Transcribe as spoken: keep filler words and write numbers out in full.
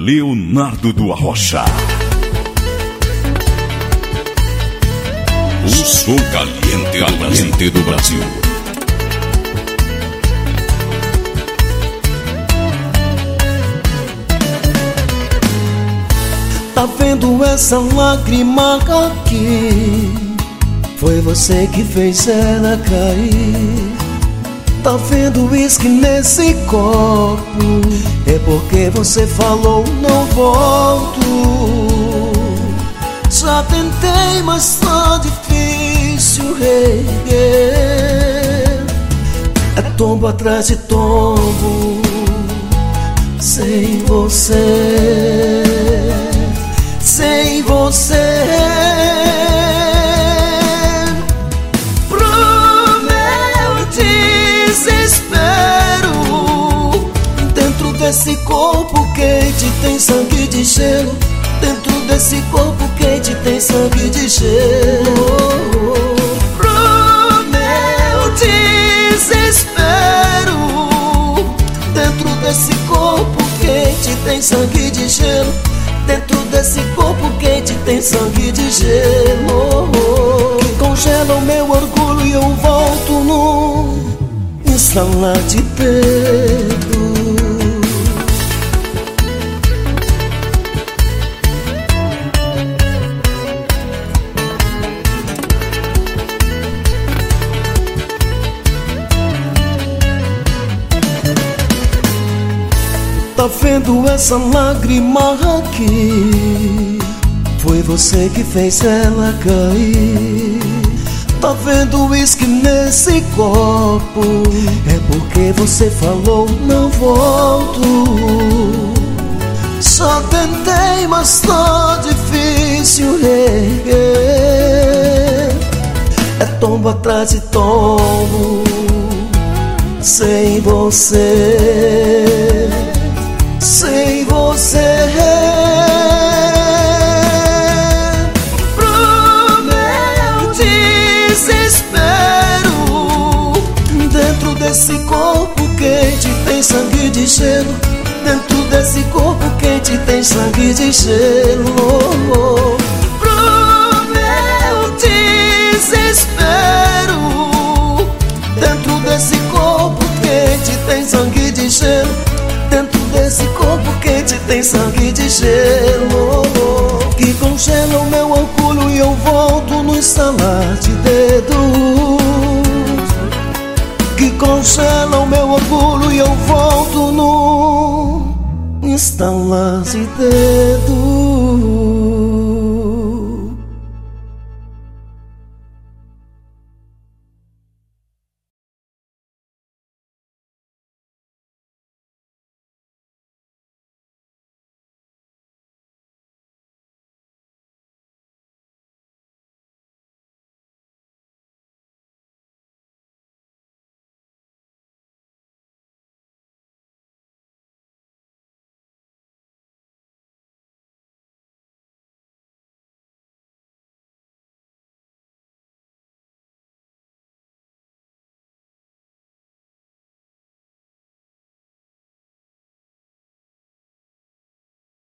Leonardo do Arrocha. O som caliente, caliente do Brasil. Tá vendo essa lágrima aqui? Foi você que fez ela cair. Tá vendo uísque nesse copo? É porque você falou não volto. Já tentei, mas tá difícil reerguer. É tombo atrás de tombo sem você, sem você. Pro meu desespero, dentro desse corpo quente tem sangue de gelo. Dentro desse corpo quente tem sangue de gelo. Pro meu desespero, dentro desse corpo quente tem sangue de gelo. Dentro desse corpo quente tem sangue de gelo, que congela o meu orgulho e eu volto num instalar de dedo. Tá vendo essa lágrima aqui? Foi você que fez ela cair. Tá vendo o uísque nesse copo? É porque você falou não volto. Só tentei, mas tá difícil reerguer. É tombo atrás de tombo sem você, sem você. Pro meu desespero, dentro desse corpo quente tem sangue de gelo. Dentro desse corpo quente tem sangue de gelo. Pro meu desespero, dentro desse corpo quente tem sangue de gelo. Dentro desse corpo quente tem sangue de gelo, que congela o meu orgulho e eu volto no estalar de dedos. Que congela o meu orgulho e eu volto no estalar de dedos.